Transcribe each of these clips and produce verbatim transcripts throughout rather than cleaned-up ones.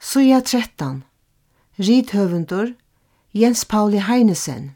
Suja trettan. Rithöfundur Jens Pauli Heinesen.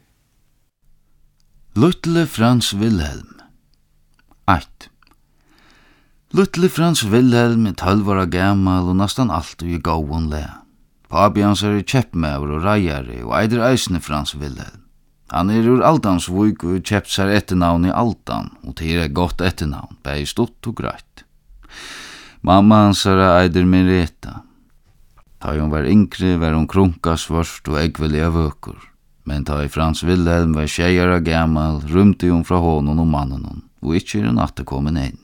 Luttle Frans Wilhelm. eitt. Luttle Frans Wilhelm er tolv år gammal og nastan alltid i gåen le. Papi hans er kjeppmæver og reiare og eider eisne Frans Wilhelm. Han er ur Aldansvuk og kjeppt seg etternavn i Aldan, og til er godt etternavn, bei stort og greit. Mamma hans er eider Mereta. Da hun var yngre var hun krunkasvørst og eggvelliga vøkur. Men da i Frans Wilhelm var tjejara gammal, rymte hun fra honom og mannen, og ikkje er hun atterkommen inn.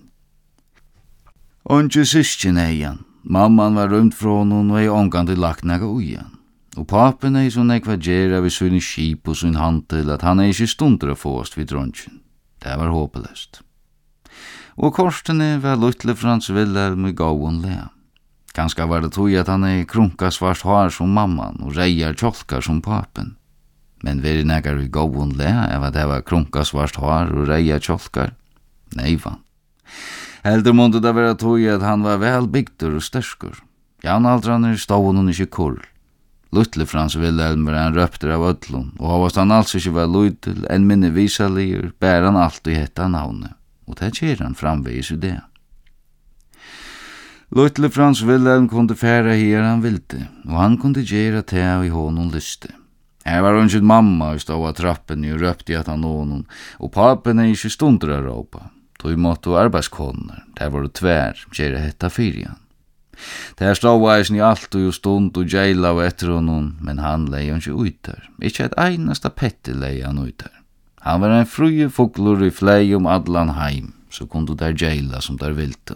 Onge syskjen eian. Mamman var rymt fra honom og ei omgande lagt nega ujan. Og papen er så nekva gjerra vid sunne skip og sunn hantel at han er ikkje stunder å fåst vid dronjen. Det var håpeløst. Og korstene var Luttle Frans Wilhelm i gåen le. Ganska var det tog at han er krunka svart hår som mamman og reier kjolkar som papen. Men veri negar i gåen le av at det var krunka svart hår og reier kjolkar? Nei, van. Heldur måtte det være tog at han var vel bygdur og sterskur. Janaldrarne stod hun ikkje kull. Luttle Frans Wilhelm var han røpter av ödlun, og hovast han alls ikkje var luidel, en minne visalier, bær han alltid hetta navnet, og det kjer han framvegis i det. Luttle Frans Wilhelm kunde færa her han vilde, og han kunde gjera til i honom lyste. Her var unnskyld mamma og stod av trappen og røpte at han honom, og papen er ikkje stunder av råpa. Tog måtte arbeidskoner, der var det tvær, gjera hetta fyrjan. Der stod eisen i alt og stund og gjeila og etter honom, men han lei han ikke ut der. Ikke et einasta petti lei han ut der. Han var en fruje fuglur i flei om adlan heim, så kunde der gjeila som der vilte.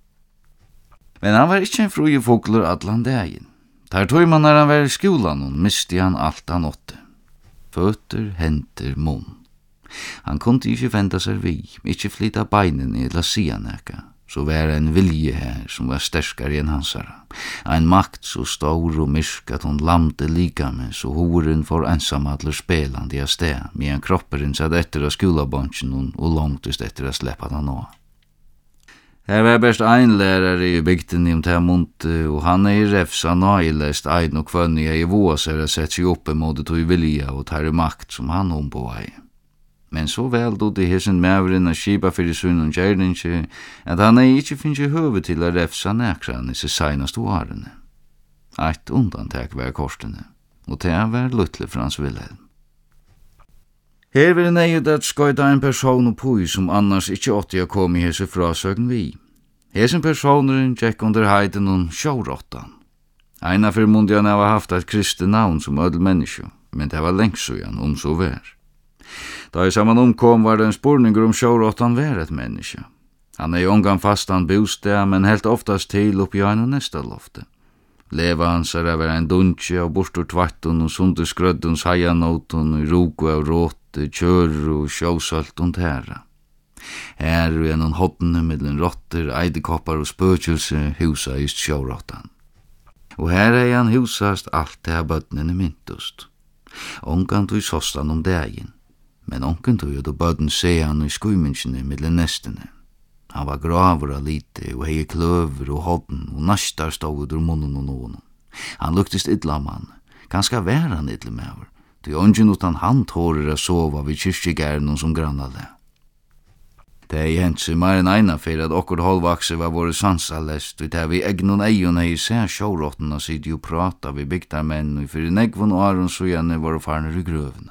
Men han var ikke en fruje fuglur adlan dagen. Der tog man når han var i skolan og misti han alt han åtte. Føtter, henter, munn. Han kunde ikke venda seg vi, ikke flytta beinen eller sia neka. Så var en vilje her som var sterskare enn hansara. En makt så stor og myrk at hon lamte lika med, så horen for ensamadler spelande i sted, medan kropperen satt etter av skolabonchen og långtist etter å sleppa den nå. Her var best ein lærare i bygden om til munte, og han er i refsa nøylest ein og kvønnig i våser å sette seg oppe mot det tog vilja og tar makt som han ombå ei. Men så vel dod i hesen mævren og skipa fyrir sunn og gjerninge, at han ei ikkje finnje høve til å refsa nekran i seg seinast årene. Eit undantek var korstene, og det var Luttle Frans Wilhelm. Her var neiet at skoida en person og pui som annars ikkje åtti å komme i hese frasøgn vi. Hesen personeren tjekk under heiden om sjårottan. Eina fyrir mundi han hava haft eit kristet navn som ødel menneske, men det var lengsugjan om så vær. Da i saman omkom var det en spurninger om sjårottan var et menneske. Han er i omgang fastan bostad, men helt oftast til oppi ein og nesta lofte. Leva hans er over en dunche av bortur tvattun og sundur skrøddun sajanotun og roku av råte, kjøru og sjåsalt og tæra. Her er noen hodne middelen rotter, eidekoppar og spøkjelse husa ist sjårottan. Og her er han husast alt det av bøtnene myntust. Ongan tog sostan om dagen. Men onken tog jo da bøden se han i skuiminsjene middelen nestene. Han var graver av lite, og hei kløver og hodden, og nastar stod ur munnen og noen. Han luktist idla mann, ganska vær han idla mever, til ongen utan han tårer å sova vid kyrkjegæren som grannale. Det er hent seg mer enn eina fyrir at okkur holdvakse var våre sansalest, og det er vi egnon eion hei se sjårottena sidi og prata vi bygdarmenn, og fyrir negvun og aron så gjerne var farner i grøvene.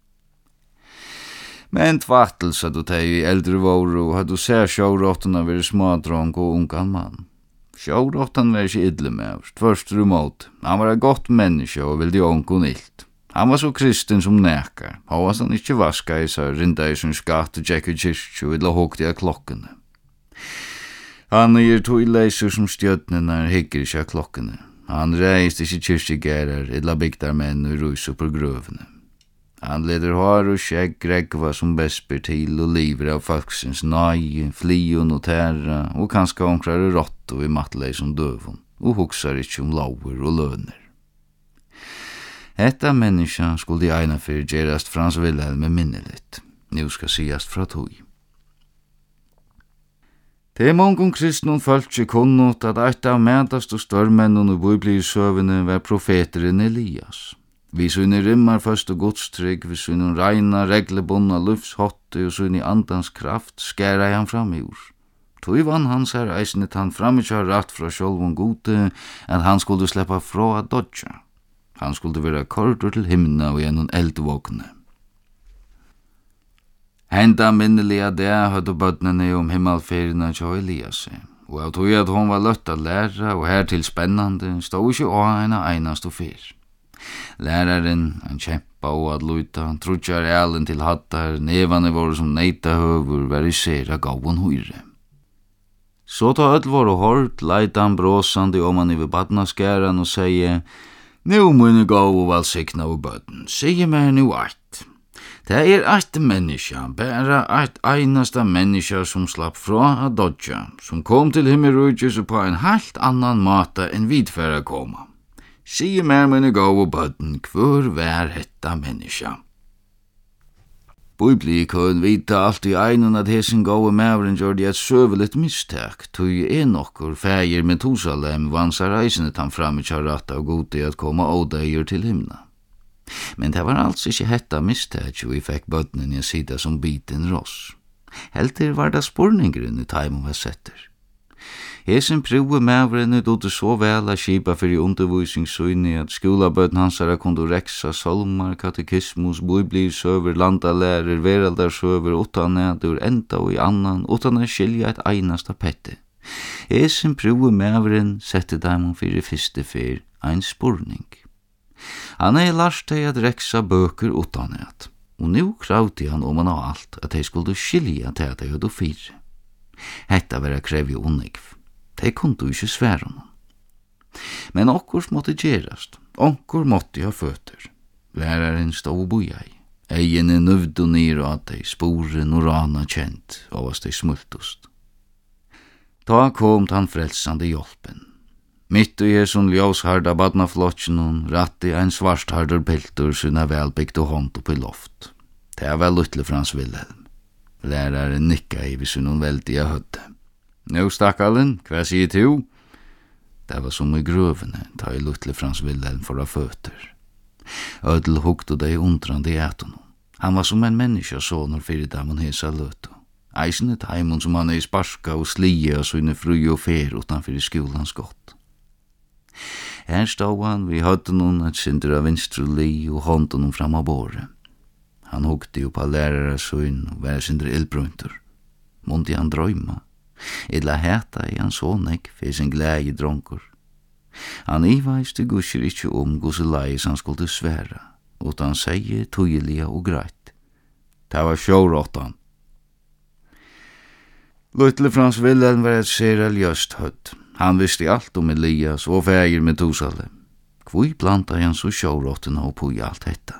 Men tvattel, sa du teg i eldre våre, og hadde du sett sjårottene være smadrong og ungan mann. Sjårotten var ikke idle med, tvørst rumot. Han var et godt menneske og vildi onko nilt. Han var så kristen som nekar, hovast han ikkje vaska i seg rinda i sin skatt og tjekk i kyrkju og idla hokti av klokkene. Han er tog leiser som stjøtnene hikker ikkje av klokkene. Han reist ikkje kyrkjegærer, idla bygdarmenn og rus på grøvene. Han leder hår og skjegg gregva som besper til og liver av folksens nøye, flion og tæra, og kanskje omkrare rotto i mattelei som døvun, og huksar ikkje om lauer og løner. Hetta menneska skulle i eina fyrir gerast Frans Wilhelm med minneligt. Nu skal sigast fra tog. Det er mange kristne folk ikke kunnot at et av medast og størmennene i bibelsøvene var profeteren Elias. Vi sønne rimmar først og godstrygg, vi sønne reina, reglebundna, lufshotte og sønne andans kraft, skæra han fram i ord. Tog vann hans her eisnet han framikja ratt fra sjolvun gode, at han skulle sleppa fra a dodja. Han skulle være kordur til himna og gjennom eldvåkne. Henda minnelige det høyde bødnene om himmelferina til Elias, og jeg tog at hon var løtt å lære og hertil spennande, stod ikke å ena einast og fyr. Læraren, han kjempa og at luta, han trutjar elen til hattar, nevane våre som neita høver, verisera gaven høyre. Så ta öll våre hårdt, leita han bråsande om han i badnaskæran og sier, «Nu må gå og valsikna og bøden, sier meg nu eit. Det er eit menneska, bare eit einasta menneska som slapp fra a dodja, som kom til himmelrujus på en helt annan måte enn vidfæra koma. Sier meg må gå og bøden, hvor vær hetta menneska?» Bibli kun vita alt i einun at hesen gåe mævren gjør det et søveligt mistak, tog er nokkur fægir Metusalem vansa reisene tan fram i kjarrat av gode at koma ådeier til himna. Men det var altså ikke hetta mistak og vi fikk bødnen i sida som biten ross. Helter var det spurningrun i taimon var setter. Hesen prøve mævren utåtte så vel a skipa fyrir undervisningssøyni at skolabøtten hansara kundu reksa solmar, katekismus, biblir, søver, landalærer, veraldarsøver, utan at ur enda og i annan, utan at skilja et einasta pette. Hesen prøve mævren sette daimon fyrir fyrste fyr ein spurning. Han er lart deg at reksa bøker utan at, og nu kravti han om han av alt at de skulle skilja til at de hadde fyr. Hetta vera krevi unnigv. De kunde ikke svære honom. Men okkurs måtte gerast, okkur måtte ha føtter. Læraren stod og boja i. Egene nøvd og nir og at de sporen og rana kjent, og as de smultust. Da kom han frelsande hjelpen. Mitt og jeg som ljøsharda badnaflotjen, ratti ein svarthardur piltur sina velbygd og hånd opp i loft. Det er vel utle Frans Wilhelm. Læraren nikka i hvis hun veldig jeg hødde. «Nå, stakkalen, hva sier du?» Det var som i grøvene, ta i lutle Frans Wilhelm for av føtter. Ødel hukte deg undrande i eton. Han var som en menneska sonor fyrir damon hesa løto. Eisene taimon som han er i sparska og slie og søgne fru og fer utanfyrir skolans gott. Her stod han, vi hødde noen et synder av vinstru li og hånden noen fram av båret. Han hukte jo på lærare søgn og vær synder ildbrunter. Måndi han drøyma. Illa heta i han såneg for sin glede dronker. Han iveiste gusjer ikkje om gose leis han skulle svære, utan seie tøyelige og greit. Det var sjåråttan. Lutle Frans Wilhelm var et serel just hødd. Han visste alt om Elias og fægir Metusalem. Hvor planta han så sjåråtten og på i alt detta?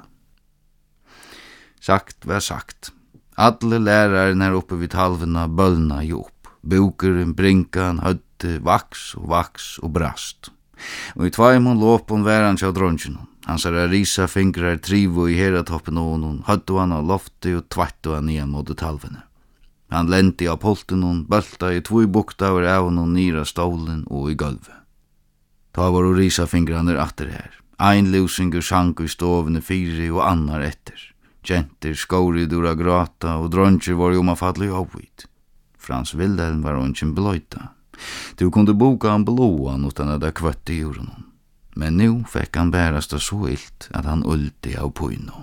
Sagt var sagt. Alle læraren her oppe vid halvena bølna i opp. Bukeren, brinkan, høtte, vaks og vaks og brast. Og i tvaimon låpon var han tja dronjen. Han sa risa fingrar trivo i hera toppen av honom, høtte han av loftet og tvattu han igjen mot talvene. Han lente av polten hon, bølta i tvoi buktaver av honom nira stolen og i gulvet. Ta var og risa fingrarna atter her. Ein lusinger sank i stovene fire og annar etter. Jenter skåri dura grata og dronjer var jo ma fadli avvitt. Frans Wilhelm var ongen bløyta. Du kunde boka han blåan utan at det kvøtte i jorden. Men nu fikk han bærasta så ilt at han ulti av poino.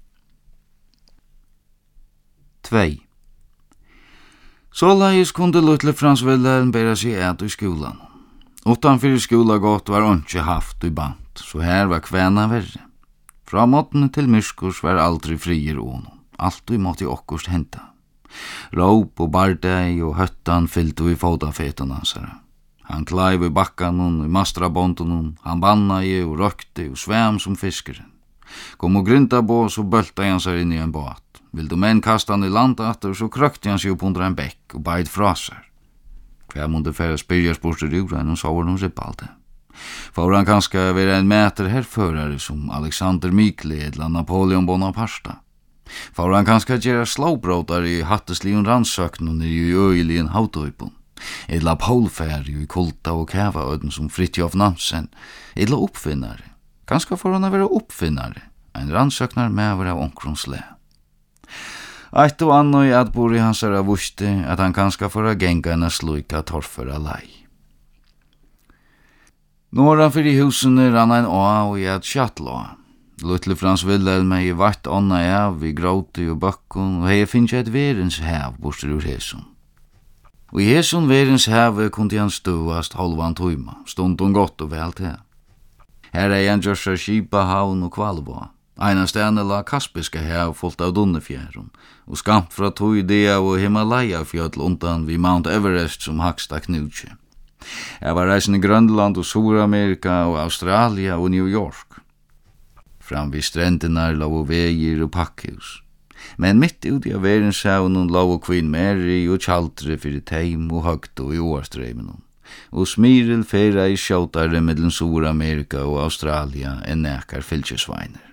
Tvei. Så leis kunde lutle Frans Wilhelm bæra seg et i skolan. Utanfyr skola godt var onge haft i bant, så her var kvena verre. Fra måttene til myskurs var aldri frier ånon. Alt i måtte okkurst henta. Råp og bardei og høttan fyllte i fotafeten hansara. Han klaiv i bakkan og i mastrabonten, han banna i og røkte og svæm som fiskeren. Kom og grynta på, så bølta han seg inn i en båt. Vil du menn kasta han i landatter, så krøkte han seg opp under en bekk og beit fra seg. Hver måtte færa spyrjarsporter ura enn og så var noen rippalde. For han kanskje være en meter herførare som Alexander Mikli eller Napoleon Bonaparte. For han kanskje gjøre slåbrådar i hattesligen rannsøknen i øyeligen hautøypon. Illa Paulfärg i kulta og kævaøden som Fritjof Nansen, illa uppfinnare. Ganska får han være uppfinnare, ein rannsøknar mever av onkronsle. Eitt og anno i atbor i hans er vusti at han ganska får a genga enn a sluika torfara lei. Nåran fyrir husene rann ein åa og i at sjattloa. Lutle Frans Wilhelm hei vart onna av i gråti og bøkkun og hei finnst et verens hev bostur ur hesun. Og i hesun verens hev kundi han stuast halvan tøyma, stundum godt og vel til. Her er han gjørsar skipa havn og kvalboa. Einan stene la Kaspiska hev fullt av Dunnefjæron, og skamt fra Tuidea og Himalaya-fjöll undan vi Mount Everest som haksta knutje. Jeg var reisen i Grønland og Sur-Amerika og Australia og New York. Fram vid strendinar lå veier og pakkehus. Men mitt ute av verenshavnen lå Queen Mary og tjaltre fyrir teim og høgt og i årstreimen. Og Smyril fera i sjåtare mellom Sur-Amerika og Australia enn nekar fylkjesveiner.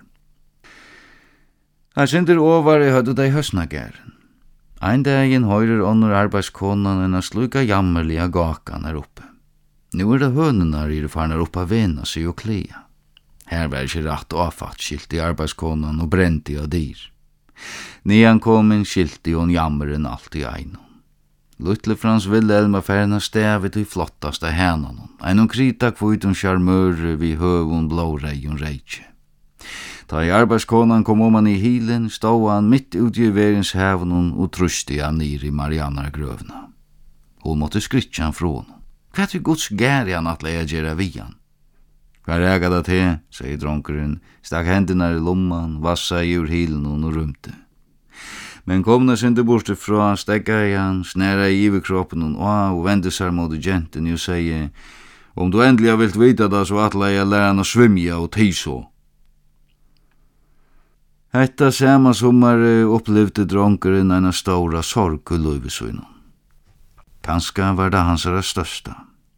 Her sinter over i høyde deg høstnagæren. Ein dagen høyrer ånder arbeidskonan enn a sluka jammerliga gakan her oppe. Nu er det hønenar i det farnar oppa vena seg og klia. Her var ikke rett og avfatt skilt i arbeidskonan og brent i av dyr. Nian kom en skilt i hon jammeren alt i einon. Lutle Frans Wilhelm var færna stevet i flottaste hænanon. Einon krita kvitun charmøre vi høvun blåreion reitje. Da i arbeidskonan kom om han i hilen, stod han mitt ut i verens hævnen og trusti han nir i Marianargrøvna. Hon måtte skrytja han fra honom. Hva er Guds gær han at leia gjerra vian? Hva rega det til, sier dronkeren, stakk hendina i lomman, vassa i ur hilen og rymte. Men komna synte borste fra, stekka i han, snæra i iverkroppen og og vende seg mot jenten og sier, om du endelig har vilt vita da, så atla jeg læra han å svimja og tiso. Hetta sama sommar upplevde dronkeren en stora sorg i løyvesunnen. Kanska var det hans størsta.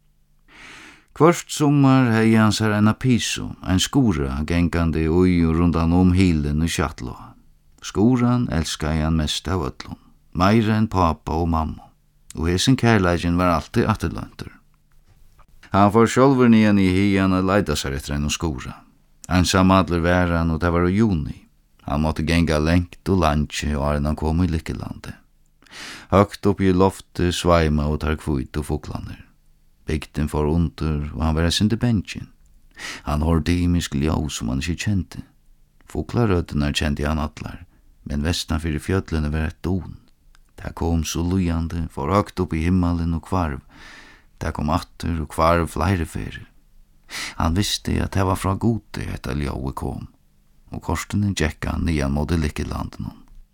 Kvart sommar hei hans er en piso, en skora gengande ui og rundan om hilen og kjattloa. Skoran elska han mest av öllum, meira enn pappa og mamma, og hesen kærleikin var alltid atterløntur. Han får sjálfur nian i hian og leida seg etter en skora. Ensamadler var han, og det var i juni. Han måtte genga lengt og landje og arna kom i Likkelande. Høgt opp i loftet sveima og tar kvit og foklander. Bygden for under, og han var sinde bensjen. Han hørte imisk ljau som han ikke kjente. Foklarøtene kjente han atlar, men vestan fyrir fjöllene var et don. Det kom så lujande, for høgt opp i himmelen og kvarv. Det kom atter og kvarv flere ferir. Han visste at det var fra gode etter ljauet kom. Og korstene tjekka nian mot Likkelanden.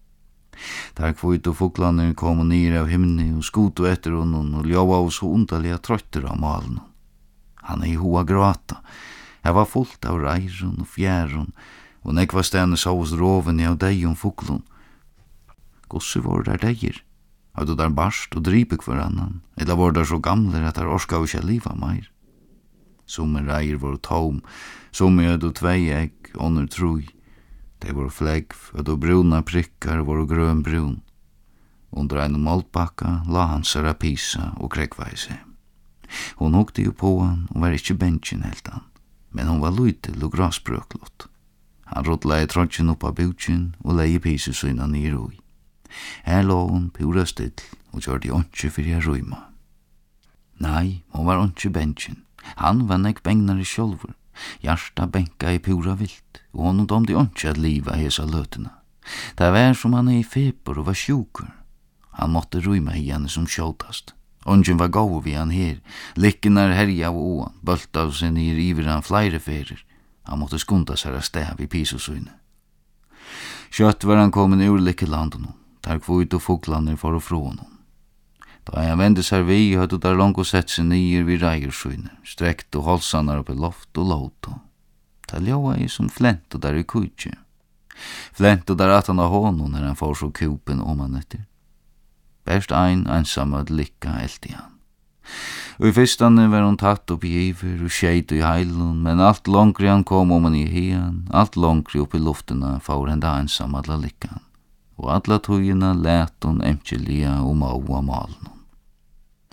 Der kvit og foklander kom nir av himni og skoto etter honom og ljóa og så underliga trøtter av malen. Han er i hoa gråta. Her var fullt av reiron og fjæron, og nekva stene sås roven i av deg om foklon. Gosse var der deir. Hadde der barst og dripik for annan, eller var der så gamler at der orska ikke liva meir. Somme reier var tom, somme ød og tvei egg, under troi. Det var flegg, ød og bruna prikkar var grøn brun. Under en målbakka la han sara pisa og krekveise. Hon hukte jo på han og var ikkje bensjen helt han, men hon var luitil og grasbrøklott. Han rådla i trodjen oppa butjen og leie pisa syna nir ui. Her lå hon pura still og gjorde åndsje fyrir jeg røyma. Nei, hon var åndsje bensjen. Han var nek bengnare sjolvur. Hjarta benka i pura vilt, og honom domde åndsje at liva hesa løtena. Det var som han er i feber og var sjukur. Han måtte røyma henne som sjåtast. Åndsjen var gau vi han her, likkenar herja av åan, bølt av sin nir iver han flere ferir. Han måtte skunda seg av stev i pisosyne. Kjøtt var han kommet ur Likkelanden, der kvut og foklander for å frå honom. Da han vende seg vi, hadde der langt og sett seg nyer vid reiersyne, strekt og holsanar opp i loft og låto. Ta ljóa i som flent og der i kujtje. Flent og der at han av honom når han får så kupen om han etter. Berst ein ensamad likka eld i han. Og i fyrstane var hon tatt opp i iver og skeit i heilun, men alt longri han kom om han i hian, alt longri opp i luftena får henda ensamad la likka. Og alla tugina let hon emkjelia og maua malen.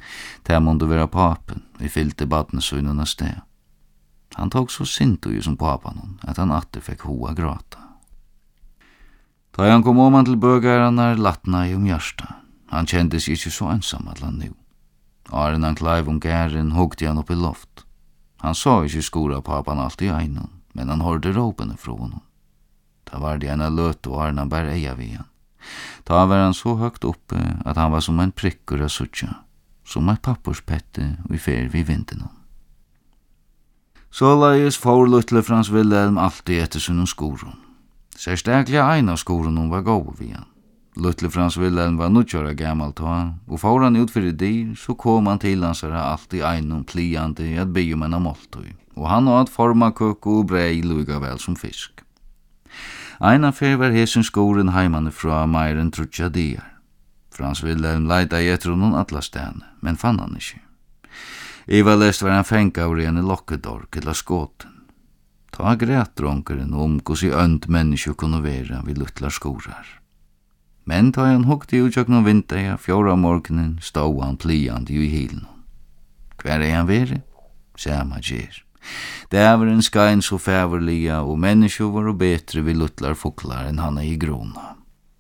Det måtte være papen, vi fylte badnesøynene sted. Han tog så sint ui som papan, at han atter fikk hoa gråta. Da han kom om han til bøgaren er latna i om hjärsta. Han kjente seg ikke så ensam at han nu. Aren han klaiv om gæren hugde han opp i loft. Han sa ikke skora papan alltid einon, men han hørte råpene fra honom. Da var det ena løt og Aren han bare eia vid han. Da var han så høgt oppe at han var som en prikkur av suttja, som et papperspette vi fer vid vinden. Så laies for Luttle Frans Wilhelm alltid etter sunnum skoron. Sérstaklega ein av skoronum var gåu vid han. Luttle Frans Wilhelm var nutjara gammal ta, og får han ut fyrir dyr, så kom han til hansara alltid einon pliande at bygjum enn av måltøy, og han åt forma køkku og brei luga vel som fisk. Eina fer var hesen skoren heimane fra meir enn trutja diar. Frans Wilhelm leita i etter honom atla stene, men fann han ikkje. Iva lest var han fengt av rene lokkedork eller skåten. Ta græt dronkeren om hos i ønd menneske kunne være vid luttlar skorar. Men ta han hukte ut og vinteia fjora morgenen stod han pliande i hilen. Hver er han vere? Sama gjer. Dæveren skain så fæverliga og menneske var betre vid luttlar foklar enn han er i grona.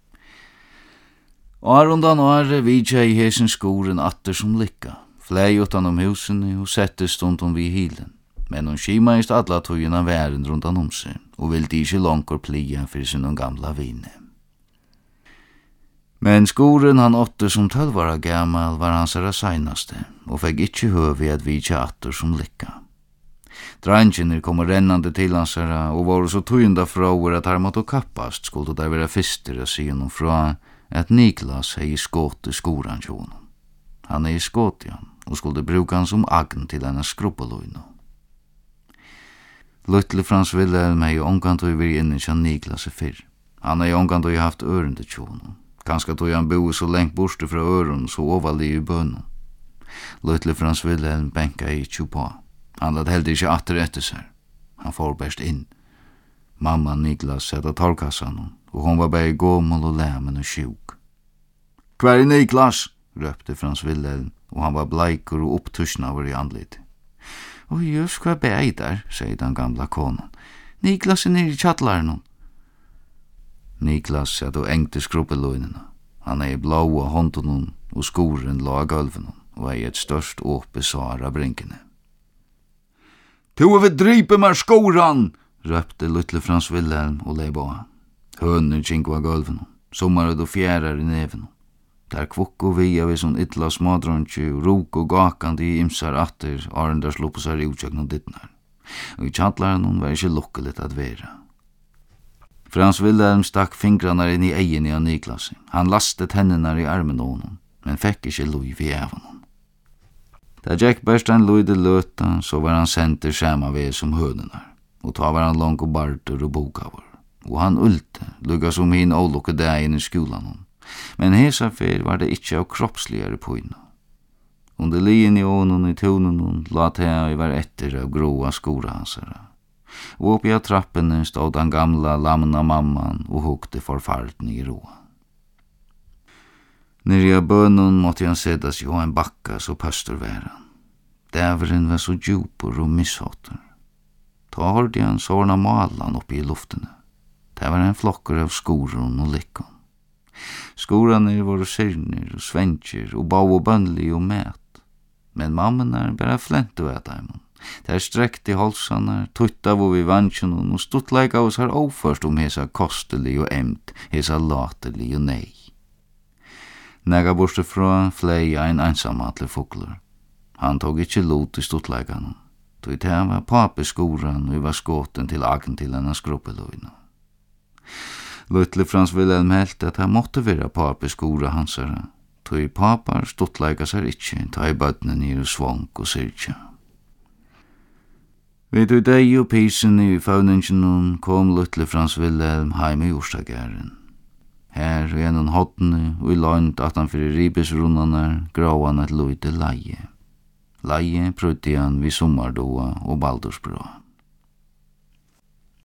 Arundan åre vidja i hesen skoren atter som lykka, flei utan om husene og sette stundom vid hilen. Men hon skimaist alla tøyina væren rundt om seg, og vildi ikkje langkor plia fyrir sin gamla vine. Men skoren han åtte som tølvara gammal var hans era seinaste, og fekk ikkje høvi at vidja atter som lykka. Dranginer kom rennande til hans era, og var så tøynda fråer at her måtte kappast, skulle der være fister å si honom fra at Niklas hei skåte skoran til honom. Han er i skåtian, og skulle bruka han som agn til enn skruppeløyno. Luttle Frans Wilhelm hei omkant og vi inne kjenn Niklas fyrr. Han hei omkant og haft ørende til honom. Kanskje tog han bo så lengt borste fra øren så overlig i bønnen. Luttle Frans Wilhelm benka ikkje på. Han lad heldig ikkje atter etter seg. Han får best inn. Mamma Niklas sette torkassan, og hon var bare gommel og læmen og sjuk. «Hver er Niklas?» røpte Frans Wilhelm, og han var bleikur og opptursnaver i andlit. «Og just hva bei der», sier den gamla konan. «Niklas er nere i tjattlaren». Niklas satt og engte skruppeløynene. Han er i blåa hånden og skoren la av gulven og er i et størst åpe svar av brinkene. «Tu er vi drype med skoran!» røpte Luttle Frans Wilhelm og lei på. Høner kjinko av gulven, sommer og fjærar i neven. Der kvokko via vi som ytla smadronki og rok og gakandi i imsar atter arendar slopp seg utjøkna dittnar. Og i tjattlaren var ikkje lukkelig at vera. Frans Wilhelm stakk fingrarna inn i egen av Niklas. Han lastet hendene i armen av honom, men fekk ikkje luiv i evan. Da Jack best han luide løta, så var han senter skjema ved som hønenar, og ta var han lang og barter og bokavur. Og han ulte, lukka som hin ålukke dagen i skolan. Men hesa fer var det ikkje av kroppsligare poina. Under lien i ånen i tonen lat jeg i var etter av gråa skora hansara. Og oppi av trappene stod den gamla lamna mamman og hukte forfarten i roa. Nere av bønnen måtte han sedda seg av en bakka så pøster væran. Dæveren var så djupor og misshåter. Ta hørte han sårna malan oppi i luftene. Det var en flokker av skoron og likkon. Skorane var syrner og svensjer og bau og bønlig og mæt. Men mammen er bare flent og et eimen. Der strekte i halsane, tutta hvor vi vansjen og stuttleika oss har oførst om hesa kostelig og emt, hesa latelig og nei. Nega borste fra flei ein einsamatlig fokler. Han tog ikkje lot i stuttleikan. Tog det var pape skoran og vi var skåten til agn til enn skruppeløyna. Luttle Frans Wilhelm helt at han måtte være pape skora hansara. Tog papar stuttleika seg ikkje, ta i bøtnen i svank og syrkja. Vid du deg og pisen i fauningen kom Luttle Frans Wilhelm heim i Orsagæren. Her i en hodne og i langt at han fyrir ribesrunnene grå han et løyde leie. Leie prøvde han vid sommardoa og baldursbra.